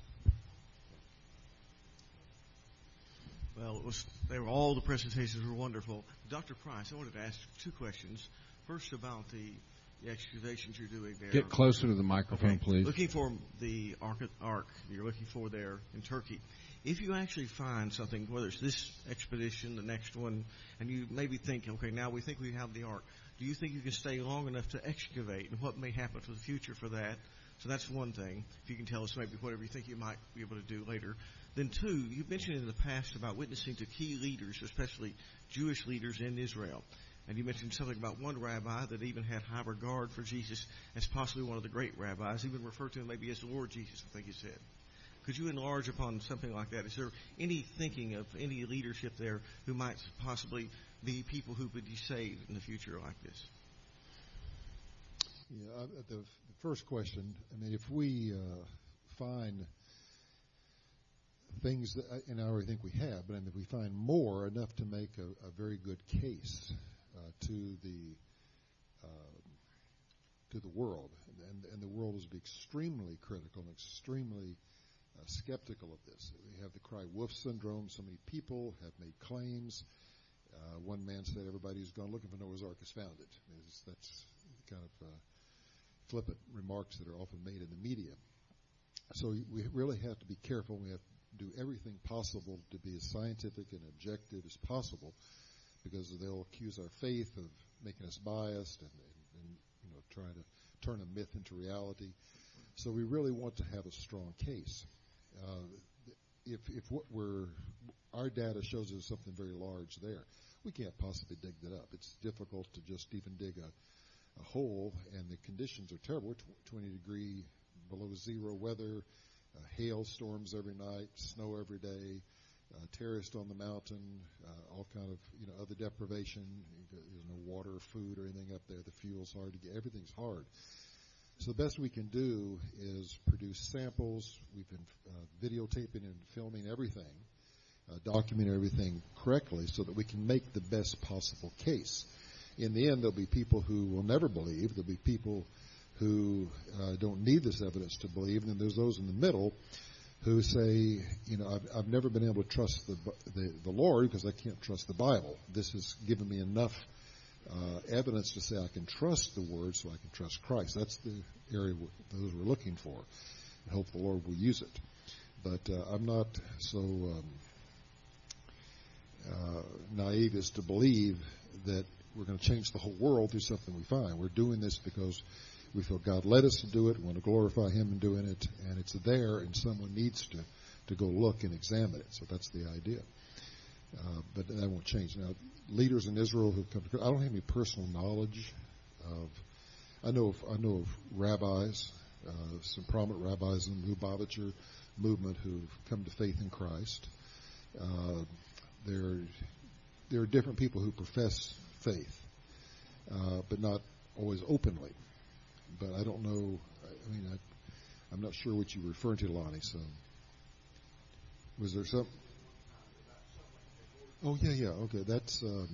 Well, it was, they were, all the presentations were wonderful. Doctor Price, I wanted to ask two questions. First, about the, the excavations you're doing there. Get closer to the microphone, okay. please. Looking for the ark, ark you're looking for there in Turkey. If you actually find something, whether it's this expedition, the next one, and you maybe think, okay, now we think we have the ark, do you think you can stay long enough to excavate, and what may happen for the future for that? So that's one thing. If you can tell us maybe whatever you think you might be able to do later. Then two, you mentioned in the past about witnessing to key leaders, especially Jewish leaders in Israel. And you mentioned something about one rabbi that even had high regard for Jesus as possibly one of the great rabbis, even referred to him maybe as the Lord Jesus, I think you said. Could you enlarge upon something like that? Is there any thinking of any leadership there who might possibly be people who would be saved in the future like this? Yeah, uh, the, the first question, I mean, if we uh, find things, that, and I already think we have, but I mean, if we find more, enough to make a, a very good case uh, to the uh, to the world, and, and the world is extremely critical and extremely uh, skeptical of this. We have the cry wolf syndrome. So many people have made claims. Uh, one man said everybody who's gone looking for Noah's Ark has found it. I mean, it's, that's kind of uh, flippant remarks that are often made in the media. So we really have to be careful. We have to do everything possible to be as scientific and objective as possible, because they'll accuse our faith of making us biased and, and, and you know, trying to turn a myth into reality. So we really want to have a strong case. Uh, if if what we're our data shows us something very large there, we can't possibly dig that up. It's difficult to just even dig a, a hole, and the conditions are terrible. Tw- twenty degree below zero weather, uh, hail storms every night, snow every day, uh, terrorists on the mountain, uh, all kind of you know other deprivation. There's no water or food or anything up there. The fuel's hard to get. Everything's hard. So the best we can do is produce samples. We've been uh, videotaping and filming everything, uh, documenting everything correctly so that we can make the best possible case. In the end, there'll be people who will never believe. There'll be people who uh, don't need this evidence to believe. And then there's those in the middle who say, you know, I've, I've never been able to trust the, the, the Lord because I can't trust the Bible. This has given me enough uh, evidence to say I can trust the Word so I can trust Christ. That's the area those we're looking for. I hope the Lord will use it. But uh, I'm not so um, uh, naive as to believe that we're going to change the whole world through something we find. We're doing this because we feel God led us to do it. We want to glorify Him in doing it, and it's there, and someone needs to, to go look and examine it. So that's the idea. Uh, but that won't change. Now, leaders in Israel who come to, I don't have any personal knowledge of. I know of I know of rabbis, uh, some prominent rabbis in the Lubavitcher movement who've come to faith in Christ. Uh, there, there are different people who profess faith, uh, but not always openly. But I don't know. I mean, I, I'm not sure what you were referring to, Lonnie. So, was there some? Oh yeah, yeah. Okay, that's. Um,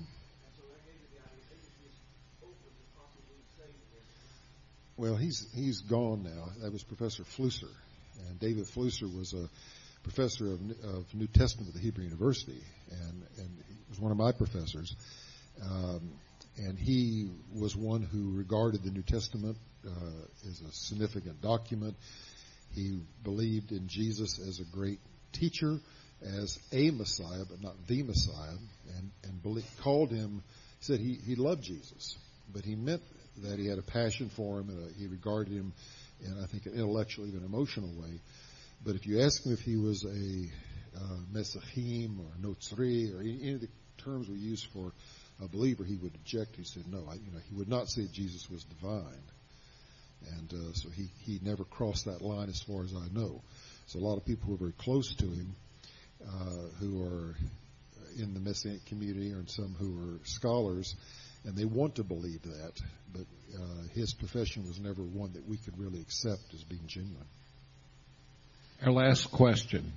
well, he's he's gone now. That was Professor Flusser, and David Flusser was a professor of, of New Testament at the Hebrew University, and and he was one of my professors. Um, and he was one who regarded the New Testament uh, as a significant document. He believed in Jesus as a great teacher, as a Messiah, but not the Messiah, and, and believed, called him, he said he, he loved Jesus, but he meant that he had a passion for him, and a, he regarded him in, I think, an intellectual, even emotional way. But if you ask him if he was a uh, Mesachim or Notzri or any, any of the terms we use for a believer, he would object. He said, no, I, you know, he would not say Jesus was divine. And uh, so he, he never crossed that line as far as I know. So a lot of people who are very close to him, uh, who are in the Messianic community, and some who are scholars, and they want to believe that, but uh, his profession was never one that we could really accept as being genuine. Our last question.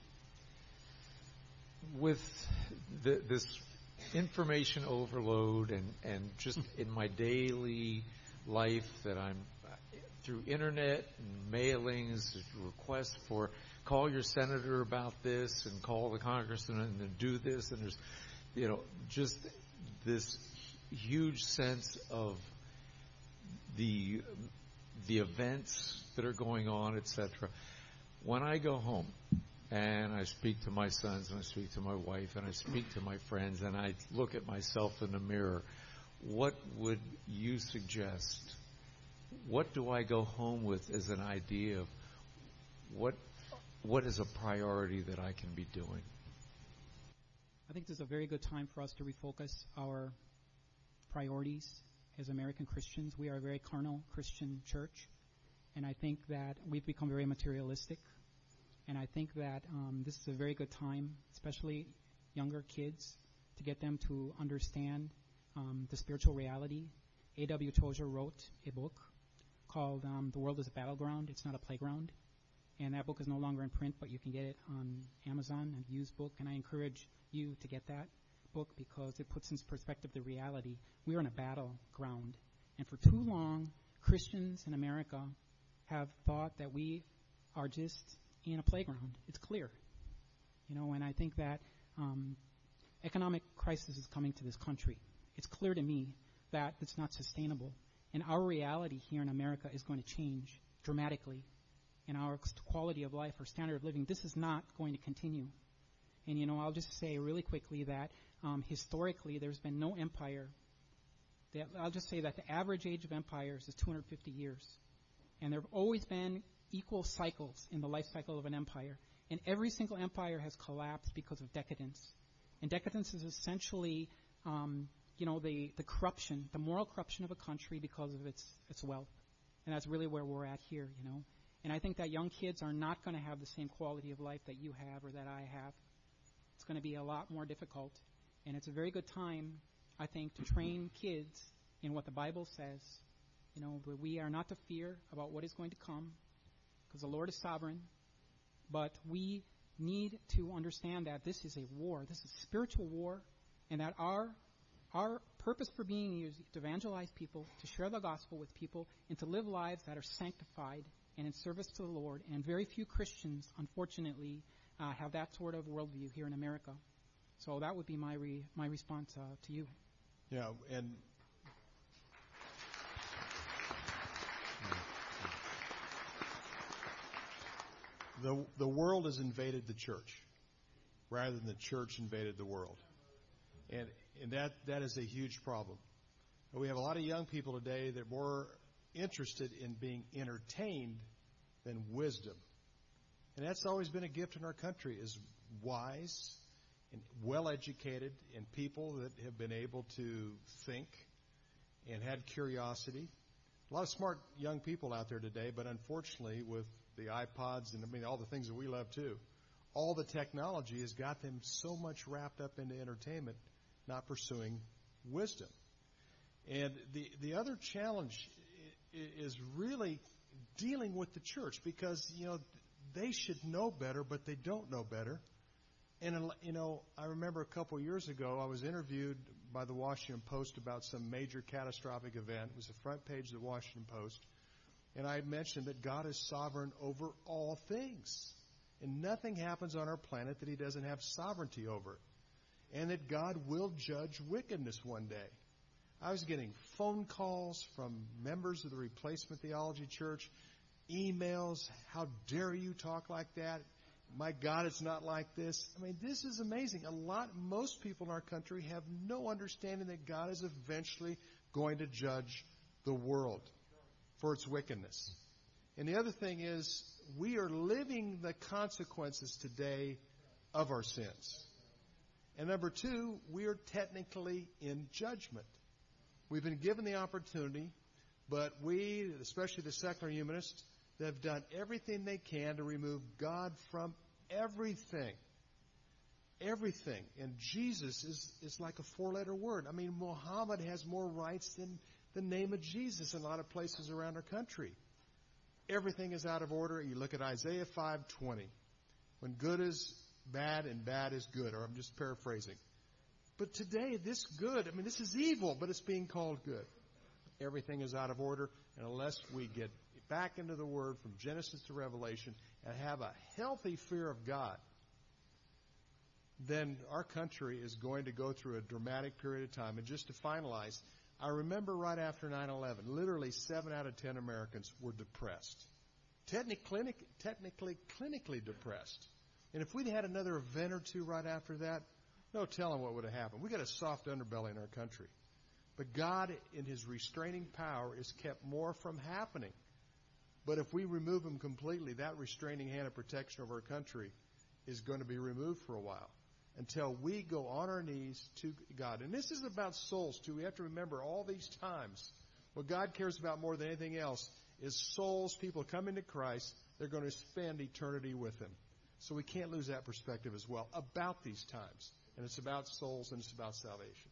With the, this information overload and, and just in my daily life that I'm through internet and mailings, requests for call your senator about this and call the congressman and do this, and there's, you know, just this huge sense of the the events that are going on, et cetera. When I go home and I speak to my sons and I speak to my wife and I speak to my friends and I look at myself in the mirror, what would you suggest? What do I go home with as an idea of what what is a priority that I can be doing? I think this is a very good time for us to refocus our priorities as American Christians. We are a very carnal Christian church, and I think that we've become very materialistic. And I think that um, this is a very good time, especially younger kids, to get them to understand um, the spiritual reality. A W Tozer wrote a book called um, The World is a Battleground. It's not a playground. And that book is no longer in print, but you can get it on Amazon, a used book. And I encourage you to get that book because it puts into perspective the reality. We are in a battleground. And for too long, Christians in America have thought that we are just in a playground. It's clear. You know, and I think that um, economic crisis is coming to this country. It's clear to me that it's not sustainable. And our reality here in America is going to change dramatically. And our quality of life, our standard of living, this is not going to continue. And, you know, I'll just say really quickly that um, historically there's been no empire. That, I'll just say that the average age of empires is two hundred fifty years. And there have always been equal cycles in the life cycle of an empire. And every single empire has collapsed because of decadence. And decadence is essentially, um, you know, the, the corruption, the moral corruption of a country because of its, its wealth. And that's really where we're at here, you know. And I think that young kids are not going to have the same quality of life that you have or that I have. It's going to be a lot more difficult. And it's a very good time, I think, to train kids in what the Bible says. You know, but we are not to fear about what is going to come because the Lord is sovereign. But we need to understand that this is a war. This is a spiritual war, and that our our purpose for being here is to evangelize people, to share the gospel with people, and to live lives that are sanctified and in service to the Lord. And very few Christians, unfortunately, uh, have that sort of worldview here in America. So that would be my re- my response uh, to you. Yeah, and the the world has invaded the church rather than the church invaded the world. And and that, that is a huge problem. We have a lot of young people today that are more interested in being entertained than wisdom. And that's always been a gift in our country, is wise and well-educated and people that have been able to think and had curiosity. A lot of smart young people out there today, but unfortunately with the iPods and I mean all the things that we love too, all the technology has got them so much wrapped up into entertainment, not pursuing wisdom. And the the other challenge is really dealing with the church, because, you know, they should know better, but they don't know better. And, you know, I remember a couple of years ago, I was interviewed by the Washington Post about some major catastrophic event. It was the front page of the Washington Post. And I mentioned that God is sovereign over all things. And nothing happens on our planet that he doesn't have sovereignty over. And that God will judge wickedness one day. I was getting phone calls from members of the Replacement Theology Church, emails, how dare you talk like that? My God, it's not like this. I mean, this is amazing. A lot, most people in our country have no understanding that God is eventually going to judge the world for its wickedness. And the other thing is, we are living the consequences today of our sins. And number two, we are technically in judgment. We've been given the opportunity, but we, especially the secular humanists, have done everything they can to remove God from everything. Everything. And Jesus is, is like a four-letter word. I mean, Muhammad has more rights than the name of Jesus in a lot of places around our country. Everything is out of order. You look at Isaiah five twenty. When good is bad and bad is good, or I'm just paraphrasing. But today, this good, I mean, this is evil, but it's being called good. Everything is out of order, and unless we get back into the Word from Genesis to Revelation and have a healthy fear of God, then our country is going to go through a dramatic period of time. And just to finalize, I remember right after nine eleven, literally seven out of ten Americans were depressed. Technically, technically, clinically depressed. And if we'd had another event or two right after that, no telling what would have happened. We got a soft underbelly in our country. But God, in his restraining power, has kept more from happening. But if we remove him completely, that restraining hand of protection over our country is going to be removed for a while until we go on our knees to God. And this is about souls, too. We have to remember all these times, what God cares about more than anything else is souls, people coming to Christ. They're going to spend eternity with him. So we can't lose that perspective as well about these times. And it's about souls and it's about salvation.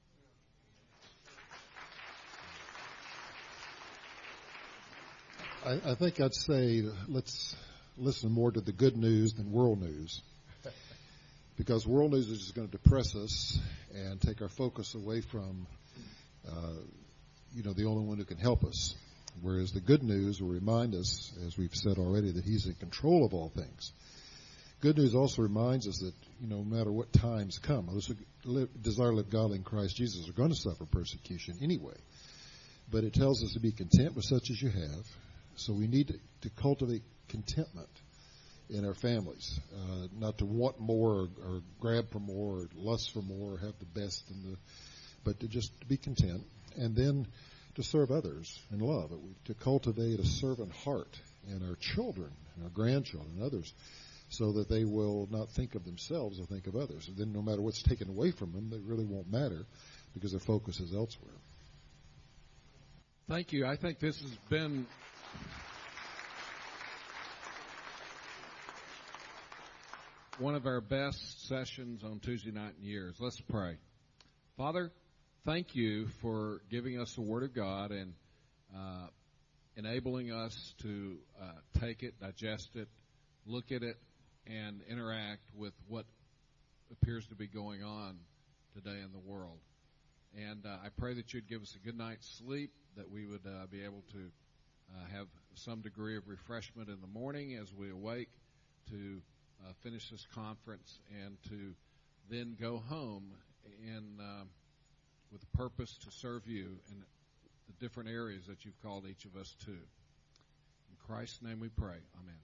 I, I think I'd say let's listen more to the good news than world news. Because world news is just going to depress us and take our focus away from, uh, you know, the only one who can help us. Whereas the good news will remind us, as we've said already, that he's in control of all things. Good news also reminds us that, you know, no matter what times come, those who live, desire to live godly in Christ Jesus are going to suffer persecution anyway. But it tells us to be content with such as you have. So we need to, to cultivate contentment in our families, uh, not to want more or, or grab for more or lust for more or have the best, in the, but to just be content. And then to serve others in love, to cultivate a servant heart in our children and our grandchildren and others, so that they will not think of themselves or think of others. And then no matter what's taken away from them, it really won't matter because their focus is elsewhere. Thank you. I think this has been one of our best sessions on Tuesday night in years. Let's pray. Father, thank you for giving us the Word of God and uh, enabling us to uh, take it, digest it, look at it, and interact with what appears to be going on today in the world. And uh, I pray that you'd give us a good night's sleep, that we would uh, be able to uh, have some degree of refreshment in the morning as we awake to uh, finish this conference and to then go home and uh, with a purpose to serve you in the different areas that you've called each of us to. In Christ's name we pray. Amen.